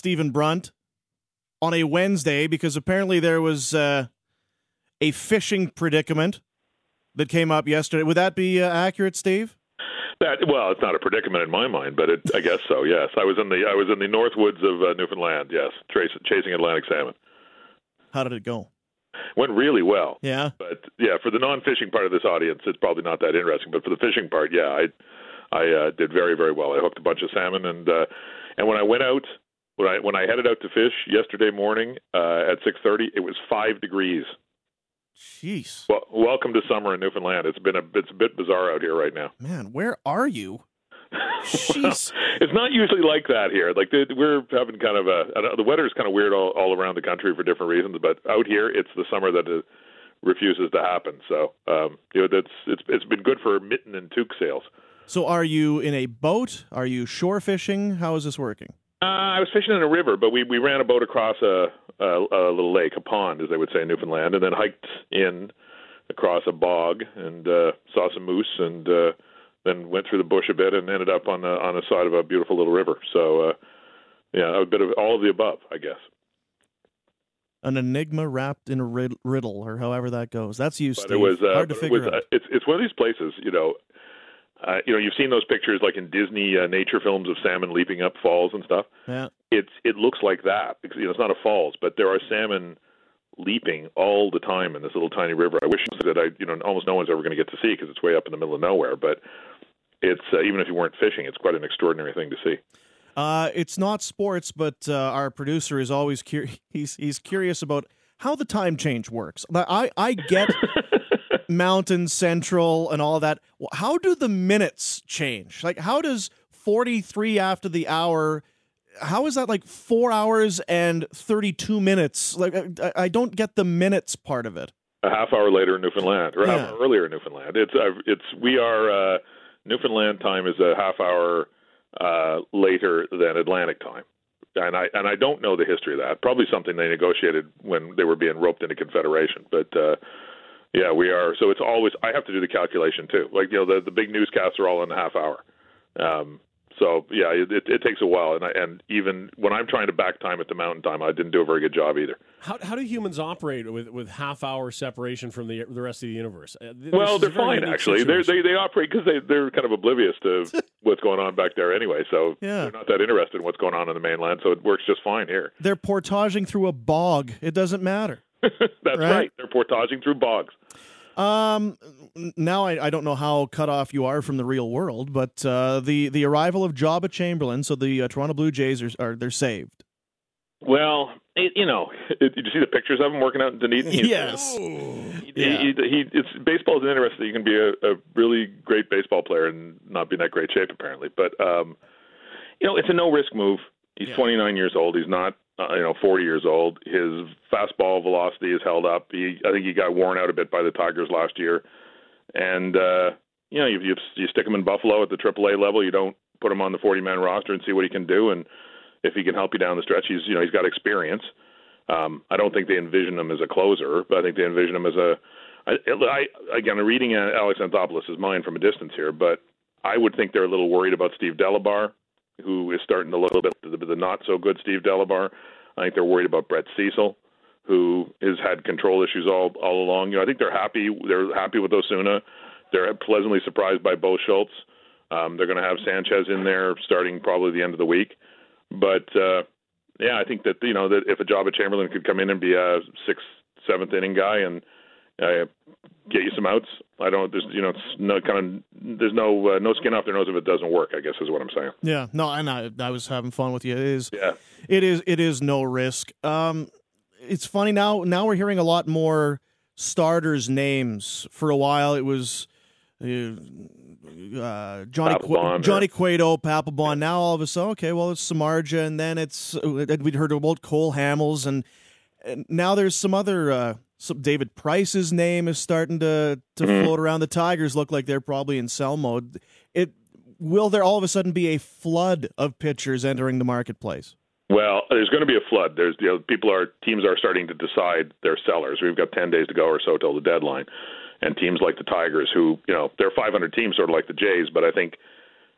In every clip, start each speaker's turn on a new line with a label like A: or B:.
A: Stephen Brunt on a Wednesday because apparently there was a fishing predicament that came up yesterday. Would that be accurate, Steve?
B: Well, it's not a predicament in my mind, but I guess so. Yes, I was in the north woods of Newfoundland. Yes, chasing Atlantic salmon.
A: How did it go?
B: Went really well.
A: Yeah.
B: But yeah, for the non-fishing part of this audience, it's probably not that interesting. But for the fishing part, yeah, I did very, very well. I hooked a bunch of salmon, and when I went out, when I headed out to fish yesterday morning at 6:30, it was 5 degrees.
A: Jeez.
B: Well, welcome to summer in Newfoundland. It's a bit bizarre out here right now.
A: Man, where are you? Jeez.
B: It's not usually like that here. Like we're having kind of the weather is kind of weird all around the country for different reasons, but out here it's the summer that refuses to happen. So it's been good for mitten and toque sales.
A: So are you in a boat? Are you shore fishing? How is this working?
B: I was fishing in a river, but we ran a boat across a little lake, a pond, as they would say in Newfoundland, and then hiked in across a bog and saw some moose, and then went through the bush a bit and ended up on the side of a beautiful little river. So, a bit of all of the above, I guess.
A: An enigma wrapped in a riddle, or however that goes. That's you, Steve.
B: It was
A: hard to figure out.
B: It's one of these places, you've seen those pictures like in Disney nature films of salmon leaping up falls and stuff.
A: Yeah.
B: It looks like that because it's not a falls, but there are salmon leaping all the time in this little tiny river. I wish that almost no one's ever going to get to see because it's way up in the middle of nowhere. But it's even if you weren't fishing, it's quite an extraordinary thing to see.
A: It's not sports, but our producer is always curious. He's curious about how the time change works. I get Mountain Central and all that. How do the minutes change? Like, how does 43 after the hour? How is that like 4 hours and 32 minutes? Like, I don't get the minutes part of it.
B: A half hour later in Newfoundland, or half hour earlier in Newfoundland. Newfoundland time is a half hour later than Atlantic time, and I don't know the history of that. Probably something they negotiated when they were being roped into Confederation, but. Yeah, we are. So it's always, I have to do the calculation too. Like, the big newscasts are all in a half hour. So yeah, it takes a while. And even when I'm trying to back time at the Mountain Time, I didn't do a very good job either.
C: How do humans operate with half hour separation from the rest of the universe?
B: Well, they're fine actually. They operate because they're kind of oblivious to what's going on back there anyway. So they're not that interested in what's going on the mainland. So it works just fine here.
A: They're portaging through a bog. It doesn't matter.
B: That's right. They're portaging through bogs.
A: Now I don't know how cut off you are from the real world, but the arrival of Jabba Chamberlain, so the Toronto Blue Jays they're saved.
B: Well, did you see the pictures of him working out in Dunedin?
A: Yes.
B: Baseball is interesting. You can be a really great baseball player and not be in that great shape, apparently. But it's a no risk move. He's 29 years old. He's not 40 years old. His fastball velocity is held up. I think he got worn out a bit by the Tigers last year. And, you stick him in Buffalo at the AAA level. You don't put him on the 40-man roster and see what he can do. And if he can help you down the stretch, he's got experience. I don't think they envision him as a closer, but I think they envision him as I'm reading Alex Anthopoulos' mind from a distance here, but I would think they're a little worried about Steve Delabar, who is starting to look a little bit the not-so-good Steve Delabar. I think they're worried about Brett Cecil, who has had control issues all along. I think they're happy. They're happy with Osuna. They're pleasantly surprised by Bo Schultz. They're going to have Sanchez in there starting probably the end of the week. But, I think that, that if a Jabba Chamberlain could come in and be a 6th, 7th inning guy and get you some outs. There's no skin off their nose if it doesn't work, I guess is what I'm saying.
A: Yeah, no, and I was having fun with you. It is no risk. It's funny now we're hearing a lot more starters' names. For a while it was Johnny Cueto, Papelbon. Now all of a sudden, okay, well it's Samardzija, and then we'd heard about Cole Hamels, and now there's some other. David Price's name is starting to float around. The Tigers look like they're probably in sell mode. Will there all of a sudden be a flood of pitchers entering the marketplace?
B: Well, there's going to be a flood. There's teams are starting to decide their sellers. We've got 10 days to go or so till the deadline, and teams like the Tigers, who they're 500 teams, sort of like the Jays, but I think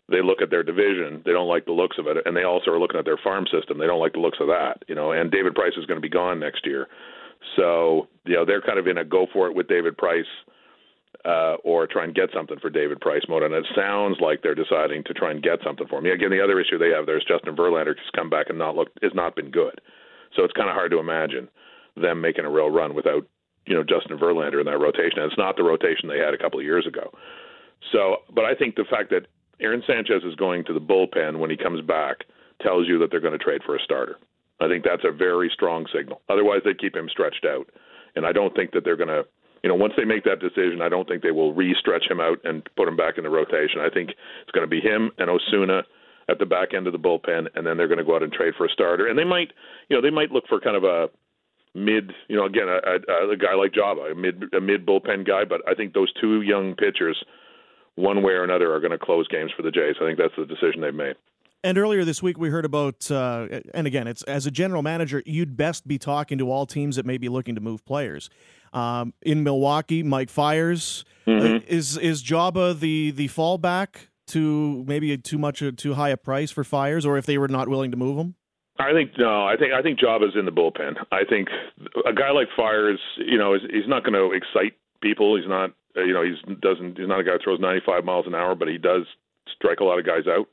B: they look at their division, they don't like the looks of it, and they also are looking at their farm system. They don't like the looks of that, and David Price is going to be gone next year. So, they're kind of in a go for it with David Price or try and get something for David Price mode, and it sounds like they're deciding to try and get something for him. Again, the other issue they have there is Justin Verlander has come back and has not been good. So it's kind of hard to imagine them making a real run without, Justin Verlander in that rotation. And it's not the rotation they had a couple of years ago. So, but I think the fact that Aaron Sanchez is going to the bullpen when he comes back tells you that they're going to trade for a starter. I think that's a very strong signal. Otherwise, they keep him stretched out. And I don't think that they're going to, once they make that decision, I don't think they will re-stretch him out and put him back in the rotation. I think it's going to be him and Osuna at the back end of the bullpen, and then they're going to go out and trade for a starter. And they might look for kind of a mid, again, a guy like Java, a mid bullpen guy. But I think those two young pitchers, one way or another, are going to close games for the Jays. I think that's the decision they've made.
A: And earlier this week, we heard about, and again, it's as a general manager, you'd best be talking to all teams that may be looking to move players. In Milwaukee, Mike Fiers, is Jabba the fallback to maybe too high a price for Fiers, or if they were not willing to move him?
B: I think Jabba's in the bullpen. I think a guy like Fiers, he's not going to excite people. He's not, he's not a guy who throws 95 miles an hour, but he does strike a lot of guys out.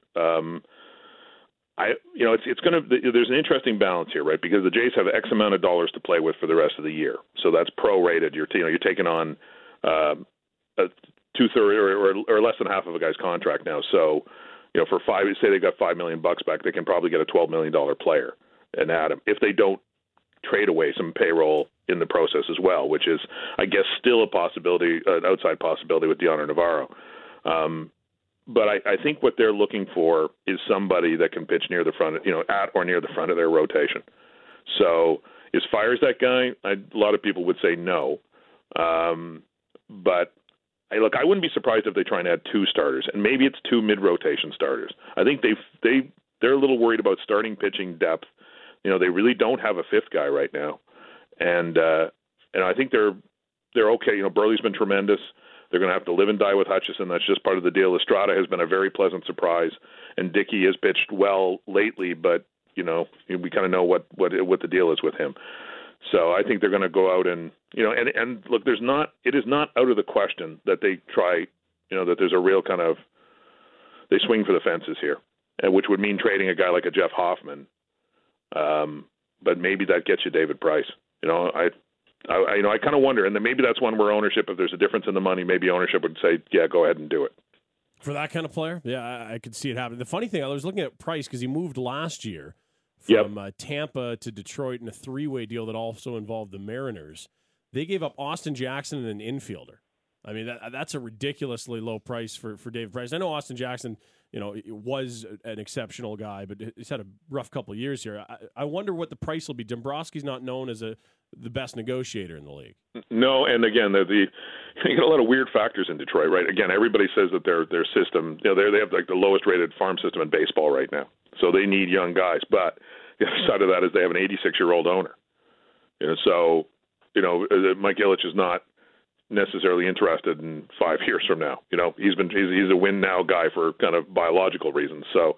B: It's going to. There's an interesting balance here, right? Because the Jays have X amount of dollars to play with for the rest of the year, so that's prorated. You're taking on a 2/3 or less than half of a guy's contract now. So, for say they got $5 million back, they can probably get a $12 million player and add him if they don't trade away some payroll in the process as well, which is, I guess, still a possibility, an outside possibility with Dioner Navarro. But I think what they're looking for is somebody that can pitch near the front, at or near the front of their rotation. So is Fiers that guy? A lot of people would say no. But I wouldn't be surprised if they try and add two starters, and maybe it's two mid-rotation starters. I think they're a little worried about starting pitching depth. They really don't have a fifth guy right now, and I think they're okay. Burley's been tremendous. They're going to have to live and die with Hutchison. That's just part of the deal. Estrada has been a very pleasant surprise, and Dickey has pitched well lately, but we kind of know what the deal is with him. So I think they're going to go out and look. It is not out of the question that they try. That there's a real kind of they swing for the fences here, which would mean trading a guy like a Jeff Hoffman. But maybe that gets you David Price. I kind of wonder, and then maybe that's one where ownership, if there's a difference in the money, maybe ownership would say, yeah, go ahead and do it.
C: For that kind of player? Yeah, I could see it happening. The funny thing, I was looking at Price because he moved last year from Tampa to Detroit in a three-way deal that also involved the Mariners. They gave up Austin Jackson and an infielder. I mean, that's a ridiculously low price for David Price. I know Austin Jackson, was an exceptional guy, but he's had a rough couple of years here. I wonder what the price will be. Dombrowski's not known as the best negotiator in the league.
B: No, and again, you get a lot of weird factors in Detroit, right? Again, everybody says that their system, they have like the lowest rated farm system in baseball right now, so they need young guys. But the other side of that is they have an 86-year-old owner. So Mike Ilitch is not necessarily interested in 5 years from now. He's a win now guy for kind of biological reasons. So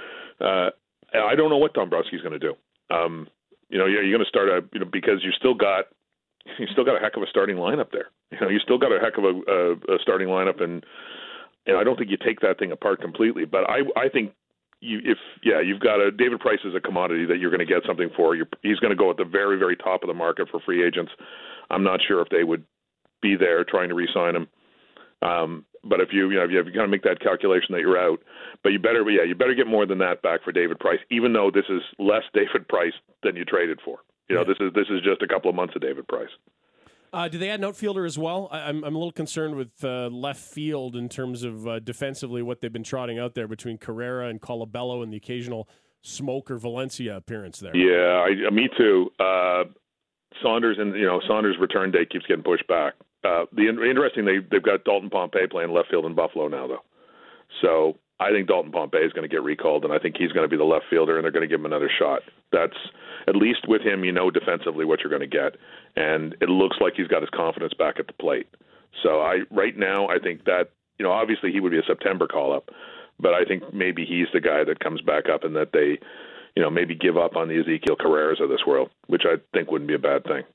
B: I don't know what Dombrowski's going to do. You're going to start because you still got a heck of a starting lineup there. You still got a heck of a starting lineup, and I don't think you take that thing apart completely. But I think you've got David Price is a commodity that you're going to get something for. He's going to go at the very, very top of the market for free agents. I'm not sure if they would be there trying to re-sign him. But if you kind of make that calculation that you're out, but you better get more than that back for David Price, even though this is less David Price than you traded for. This is just a couple of months of David Price.
C: Do they add an outfielder as well? I'm a little concerned with left field in terms of defensively what they've been trotting out there between Carrera and Colabello and the occasional Smoker Valencia appearance there.
B: Yeah, me too. Saunders' return date keeps getting pushed back. Interesting, they've got Dalton Pompey playing left field in Buffalo now, though. So I think Dalton Pompey is going to get recalled, and I think he's going to be the left fielder, and they're going to give him another shot. That's at least with him, defensively what you're going to get, and it looks like he's got his confidence back at the plate. So right now, I think that obviously he would be a September call-up, But I think maybe he's the guy that comes back up, and that they, maybe give up on the Ezekiel Carreras of this world, which I think wouldn't be a bad thing.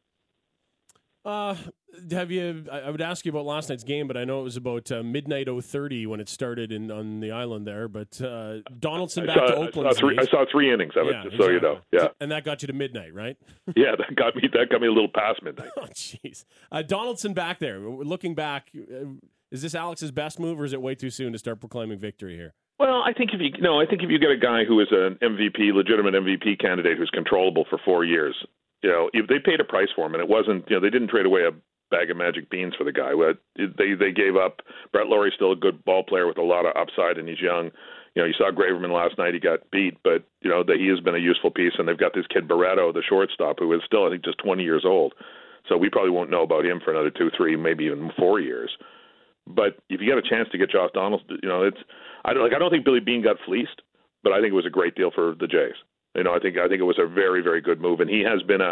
C: I would ask you about last night's game, but I know it was about midnight 0:30 when it started on the island there. But Donaldson back to Oakland.
B: I saw 3 innings of it, just so you know. Yeah,
C: and that got you to midnight, right?
B: Yeah, that got me a little past midnight.
C: Oh, jeez. Donaldson back there. Looking back, is this Alex's best move, or is it way too soon to start proclaiming victory here?
B: Well, I think if you get a guy who is an MVP, legitimate MVP candidate who's controllable for 4 years, if they paid a price for him, and it wasn't, they didn't trade away a bag of magic beans for the guy. They gave up. Brett Lawrie's still a good ball player with a lot of upside, and he's young. You saw Graverman last night; he got beat, but that he has been a useful piece. And they've got this kid Barreto, the shortstop, who is still, I think, just 20 years old. So we probably won't know about him for another 2, 3, maybe even 4 years. But if you get a chance to get Josh Donaldson, I don't think Billy Beane got fleeced, but I think it was a great deal for the Jays. I think it was a very, very good move, and he has been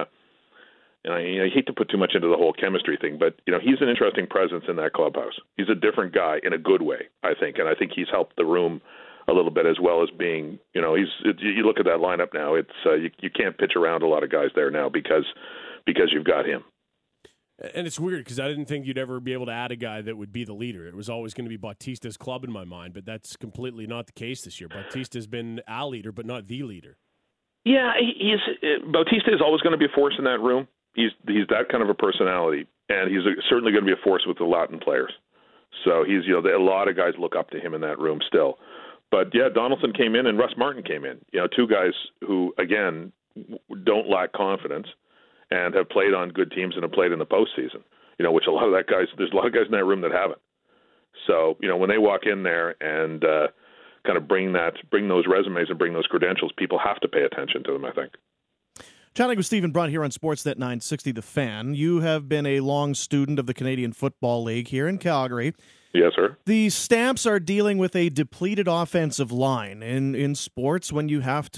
B: I hate to put too much into the whole chemistry thing, but he's an interesting presence in that clubhouse. He's a different guy in a good way, I think, and I think he's helped the room a little bit, as well as being, you look at that lineup now. It's you can't pitch around a lot of guys there now because you've got him.
C: And it's weird because I didn't think you'd ever be able to add a guy that would be the leader. It was always going to be Bautista's club in my mind, but that's completely not the case this year. Bautista's been a leader, but not the leader. Yeah,
B: Bautista is always going to be a force in that room. He's that kind of a personality, and he's certainly going to be a force with the Latin players. So he's a lot of guys look up to him in that room still. But yeah, Donaldson came in and Russ Martin came in. Two guys who again don't lack confidence and have played on good teams and have played in the postseason. Which there's a lot of guys in that room that haven't. So when they walk in there and kind of bring those resumes and bring those credentials, people have to pay attention to them, I think.
A: Chatting with Stephen Brunt here on Sportsnet 960 The Fan. You have been a long student of the Canadian Football League here in Calgary.
B: Yes, sir.
A: The Stamps are dealing with a depleted offensive line in sports. When you have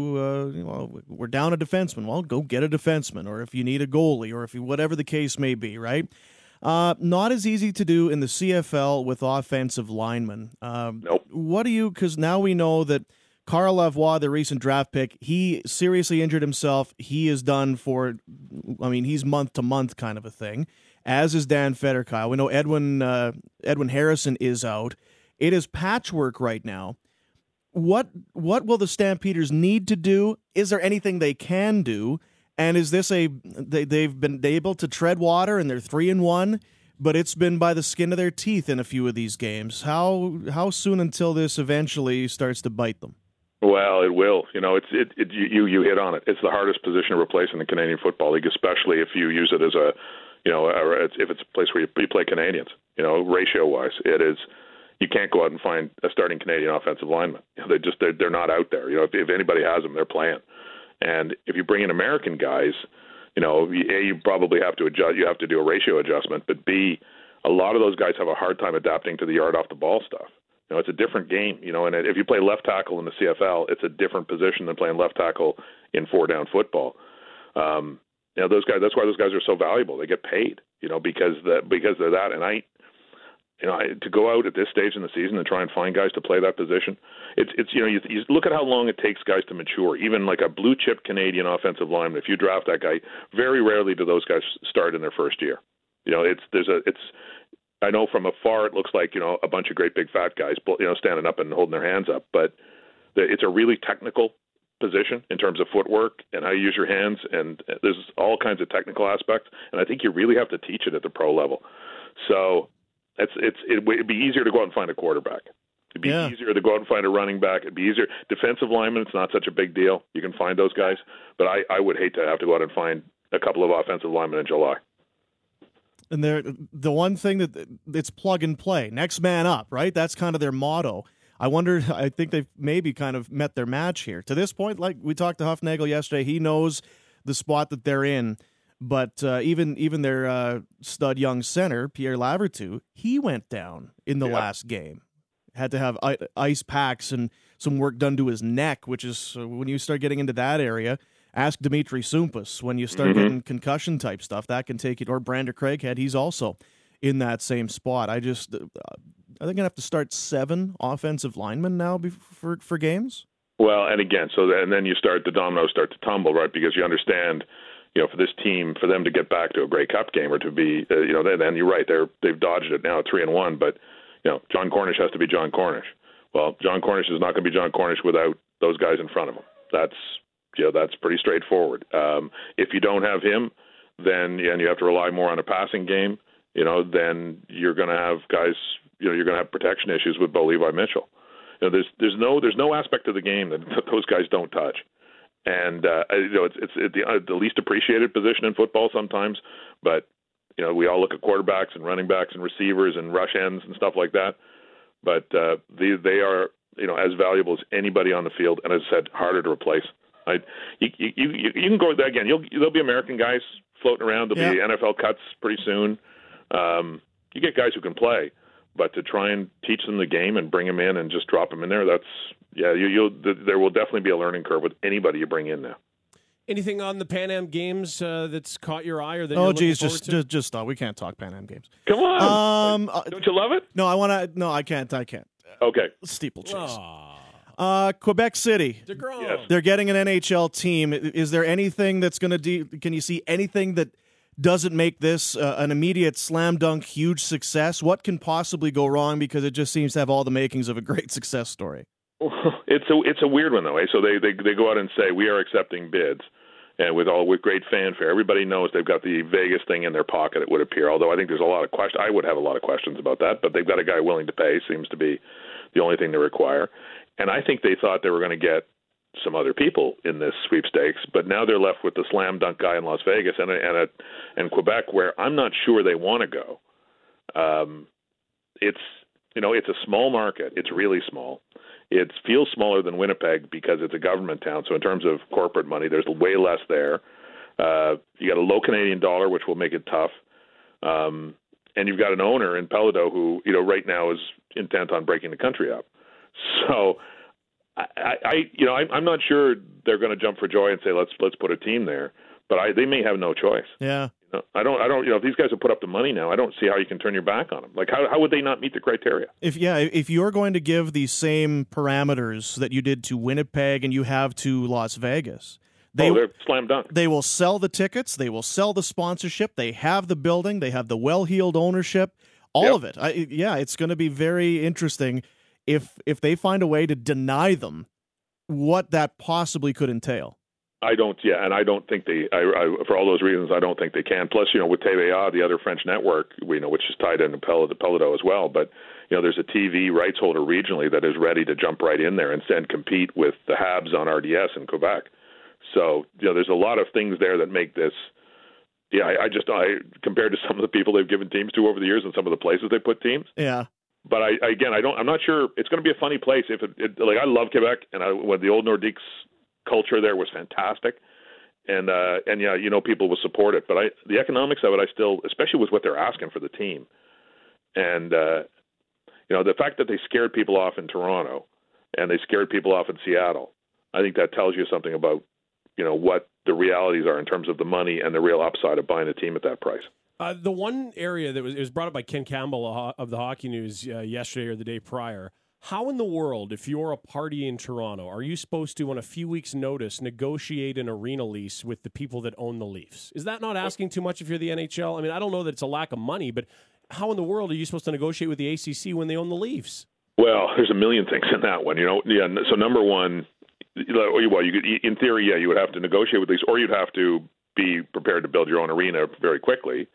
A: to, we're down a defenseman. Well, go get a defenseman, or if you need a goalie, or whatever the case may be, right? Not as easy to do in the CFL with offensive linemen.
B: Nope.
A: Because now we know that Carl Lavoie, the recent draft pick, he seriously injured himself. He is done he's month to month kind of a thing, as is Dan Federkyle. We know Edwin Harrison is out. It is patchwork right now. What will the Stampeders need to do? Is there anything they can do? And is this they've been able to tread water and they're 3-1, but it's been by the skin of their teeth in a few of these games. How soon until this eventually starts to bite them?
B: Well, it will. You hit on it. It's the hardest position to replace in the Canadian Football League, especially if you use it as if it's a place where you play Canadians. Ratio-wise, it is. You can't go out and find a starting Canadian offensive lineman. They're not out there. If anybody has them, they're playing. And if you bring in American guys, you probably have to adjust. You have to do a ratio adjustment. But B, a lot of those guys have a hard time adapting to the yard off the ball stuff. It's a different game, and if you play left tackle in the CFL, it's a different position than playing left tackle in 4-down football. Those guys, that's why those guys are so valuable. They get paid, because they're that. And to go out at this stage in the season and try and find guys to play that position, you look at how long it takes guys to mature. Even like a blue chip Canadian offensive lineman, if you draft that guy, very rarely do those guys start in their first year. I know from afar it looks like a bunch of great big fat guys standing up and holding their hands up, but it's a really technical position in terms of footwork and how you use your hands, and there's all kinds of technical aspects, and I think you really have to teach it at the pro level. So it'd be easier to go out and find a quarterback. It'd be easier to go out and find a running back. It'd be easier. Defensive linemen, it's not such a big deal. You can find those guys, but I would hate to have to go out and find a couple of offensive linemen in July.
A: And the one thing that it's plug and play, next man up, right? That's kind of their motto. I think they've maybe kind of met their match here. To this point, like we talked to Huffnagel yesterday, he knows the spot that they're in. But even their stud young center, Pierre Lavertu, he went down in the last game. Had to have ice packs and some work done to his neck, which is when you start getting into that area. Ask Dimitri Sumpas. When you start getting concussion-type stuff, that can take it. Or Brander Craighead, he's also in that same spot. Are they going to have to start 7 offensive linemen now for games?
B: Well, and again, and then the dominoes start to tumble, right? Because you understand, for this team, for them to get back to a Grey Cup game or to be, then you're right, they've dodged it now 3-1, but John Cornish has to be John Cornish. Well, John Cornish is not going to be John Cornish without those guys in front of him. That's pretty straightforward. If you don't have him, then and you have to rely more on a passing game, then you're going to have guys, you're going to have protection issues with Bo Levi Mitchell. There's no aspect of the game that those guys don't touch, and it's the least appreciated position in football sometimes. But we all look at quarterbacks and running backs and receivers and rush ends and stuff like that. But they are as valuable as anybody on the field, and as I said, harder to replace. You can go there again. There'll be American guys floating around. There'll be NFL cuts pretty soon. You get guys who can play. But to try and teach them the game and bring them in and just drop them in there, there will definitely be a learning curve with anybody you bring in now.
C: Anything on the Pan Am Games that's caught your eye or that?
A: Oh, geez, just stop. We can't talk Pan Am Games.
B: Come on, don't you love it?
A: No, I want to. No, I can't.
B: Okay.
A: Steeplechase. Quebec City.
C: Yes.
A: They're getting an NHL team. Is there anything that's going to can you see anything that doesn't make this an immediate slam dunk huge success? What can possibly go wrong, because it just seems to have all the makings of a great success story?
B: It's a weird one though. So they go out and say we are accepting bids, and with great fanfare. Everybody knows they've got the Vegas thing in their pocket, it would appear. Although I think there's a lot of questions. I would have a lot of questions about that, but they've got a guy willing to pay. Seems to be the only thing they require. And I think they thought they were going to get some other people in this sweepstakes, but now they're left with the slam dunk guy in Las Vegas and Quebec, where I'm not sure they want to go. It's a small market. It's really small. It feels smaller than Winnipeg because it's a government town. So in terms of corporate money, there's way less there. You got a low Canadian dollar, which will make it tough. And you've got an owner in Pelodeau who, right now is intent on breaking the country up. So I'm not sure they're going to jump for joy and say let's put a team there, but they may have no choice.
A: Yeah,
B: I don't. If these guys have put up the money now, I don't see how you can turn your back on them. Like how would they not meet the criteria?
A: If you're going to give the same parameters that you did to Winnipeg and you have to Las Vegas,
B: they're slam dunk.
A: They will sell the tickets. They will sell the sponsorship. They have the building. They have the well-heeled ownership. All of it. It's going to be very interesting. If they find a way to deny them, what that possibly could entail.
B: I don't think they. For all those reasons, I don't think they can. Plus, with TVA, the other French network, which is tied into Pelodeau as well. But there's a TV rights holder regionally that is ready to jump right in there and compete with the Habs on RDS in Quebec. So there's a lot of things there that make this. I compared to some of the people they've given teams to over the years and some of the places they put teams.
A: Yeah.
B: But I'm not sure. It's going to be a funny place. I love Quebec, and when the old Nordiques culture there was fantastic, and people will support it. But the economics of it, I still, especially with what they're asking for the team, and the fact that they scared people off in Toronto, and they scared people off in Seattle, I think that tells you something about what the realities are in terms of the money and the real upside of buying a team at that price.
C: The one area that was brought up by Ken Campbell of the Hockey News yesterday or the day prior, how in the world, if you're a party in Toronto, are you supposed to, on a few weeks' notice, negotiate an arena lease with the people that own the Leafs? Is that not asking too much if you're the NHL? I mean, I don't know that it's a lack of money, but how in the world are you supposed to negotiate with the ACC when they own the Leafs?
B: Well, there's a million things in that one. So number one, you could, in theory, you would have to negotiate with these, or you'd have to be prepared to build your own arena very quickly.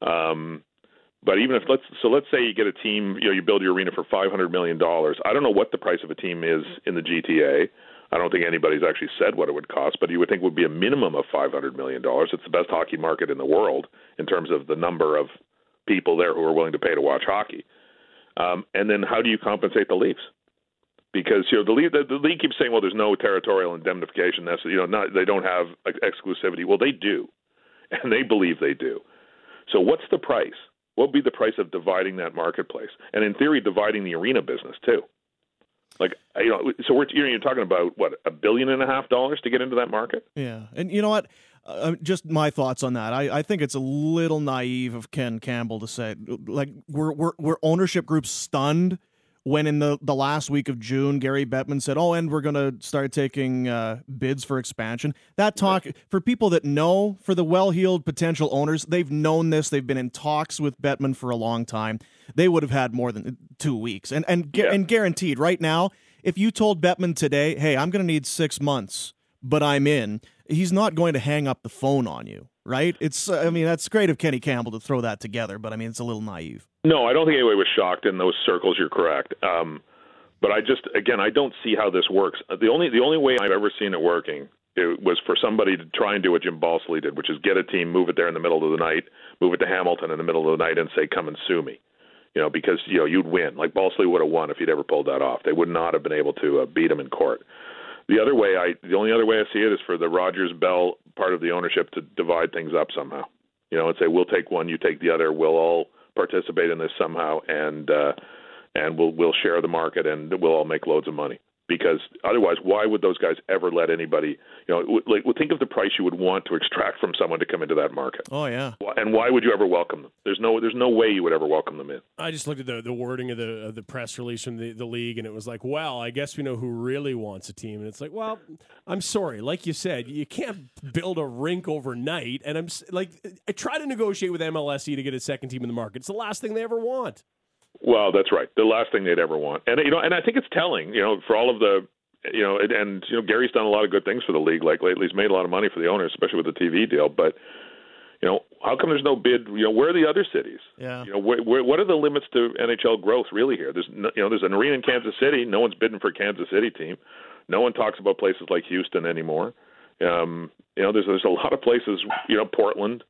B: But even if let's say you get a team, you build your arena for $500 million. I don't know what the price of a team is in the GTA. I don't think anybody's actually said what it would cost, but you would think it would be a minimum of $500 million. It's the best hockey market in the world in terms of the number of people there who are willing to pay to watch hockey. And then how do you compensate the Leafs? Because the league keeps saying, well, there's no territorial indemnification. That's they don't have exclusivity. Well, they do, and they believe they do. So what's the price? What would be the price of dividing that marketplace? And in theory, dividing the arena business too. Like, so you're talking about what, $1.5 billion to get into that market?
A: Yeah, and you know what? Just my thoughts on that. I think it's a little naive of Ken Campbell to say, like, we're ownership groups stunned when in the last week of June, Gary Bettman said, "Oh, and we're going to start taking bids for expansion." That talk, for people that know, for the well-heeled potential owners, they've known this. They've been in talks with Bettman for a long time. They would have had more than 2 weeks, and guaranteed. Right now, if you told Bettman today, "Hey, I'm going to need 6 months, but I'm in," he's not going to hang up the phone on you, right? That's great of Kenny Campbell to throw that together, but it's a little naive.
B: No, I don't think anybody was shocked in those circles. You're correct. But I don't see how this works. The only way I've ever seen it working, it was for somebody to try and do what Jim Balsley did, which is get a team, move it there in the middle of the night, move it to Hamilton in the middle of the night and say, "Come and sue me." Because you'd win. Like Balsley would have won if he'd ever pulled that off. They would not have been able to beat him in court. The only other way I see it is for the Rogers Bell part of the ownership to divide things up somehow. And say, "We'll take one, you take the other. We'll all participate in this somehow, and we'll share the market, and we'll all make loads of money." Because otherwise, why would those guys ever let anybody? Think of the price you would want to extract from someone to come into that market.
A: Oh yeah.
B: And why would you ever welcome them? There's no way you would ever welcome them in.
C: I just looked at the wording of the press release from the league, and it was like, well, I guess we know who really wants a team. And it's like, well, I'm sorry, like you said, you can't build a rink overnight. And I try to negotiate with MLSE to get a second team in the market. It's the last thing they ever want.
B: Well, that's right. The last thing they'd ever want. And and I think it's telling, for all of the Gary's done a lot of good things for the league lately. He's made a lot of money for the owners, especially with the TV deal, but how come there's no bid? Where are the other cities?
A: Yeah.
B: What are the limits to NHL growth really here? There's there's an arena in Kansas City. No one's bidding for a Kansas City team. No one talks about places like Houston anymore. There's a lot of places, Portland.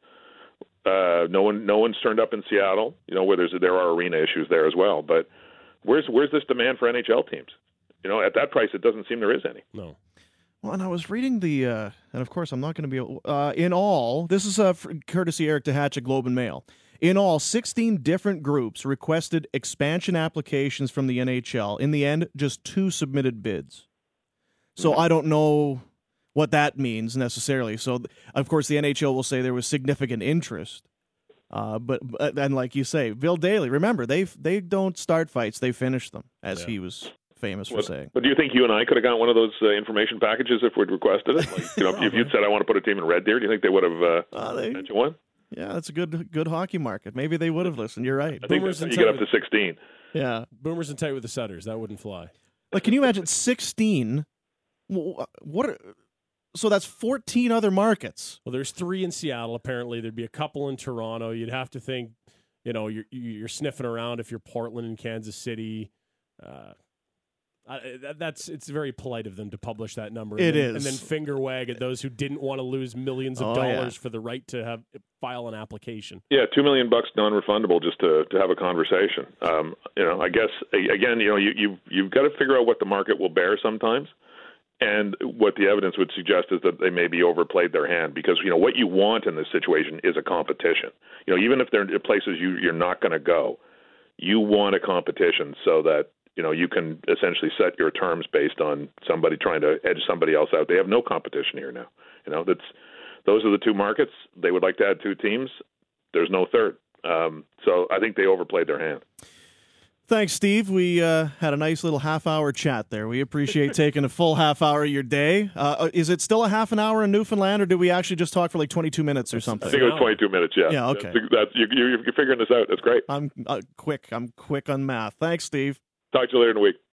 B: No one's turned up in Seattle, where there are arena issues there as well. But where's this demand for NHL teams? At that price, it doesn't seem there is any.
C: No.
A: Well, and I was reading and of course, I'm not going to be in all. This is courtesy Eric Tehatchik, Globe and Mail. In all, 16 different groups requested expansion applications from the NHL. In the end, just 2 submitted bids. So I don't know what that means necessarily. So, of course, the NHL will say there was significant interest. But like you say, Bill Daly, remember, they don't start fights, they finish them, as he was famous for saying.
B: But do you think you and I could have gotten one of those information packages if we'd requested it? If you'd said, "I want to put a team in Red Deer," do you think they would have sent you one?
A: Yeah, that's a good hockey market. Maybe they would have listened. You're right.
B: I think you get up to 16.
A: Yeah.
C: Boomers and tight with the Sutters. That wouldn't fly.
A: Like, can you imagine 16? So that's 14 other markets.
C: Well, there's 3 in Seattle. Apparently, there'd be a couple in Toronto. You'd have to think, you're sniffing around if you're Portland and Kansas City. It's very polite of them to publish that number.
A: And
C: then finger wag at those who didn't want to lose millions of dollars for the right to file an application.
B: Yeah, $2 million non-refundable just to have a conversation. I guess again, you've got to figure out what the market will bear sometimes. And what the evidence would suggest is that they maybe overplayed their hand because, what you want in this situation is a competition. Even if there are places you're not going to go, you want a competition so that, you can essentially set your terms based on somebody trying to edge somebody else out. They have no competition here now. Those are the 2 markets. They would like to add 2 teams. There's no third. So I think they overplayed their hand.
A: Thanks, Steve. We had a nice little half-hour chat there. We appreciate taking a full half hour of your day. Is it still a half an hour in Newfoundland, or did we actually just talk for like 22 minutes or something?
B: I think it was 22 minutes, yeah.
A: Yeah, okay.
B: You're figuring this out. That's great.
A: I'm quick. I'm quick on math. Thanks, Steve.
B: Talk to you later in the week.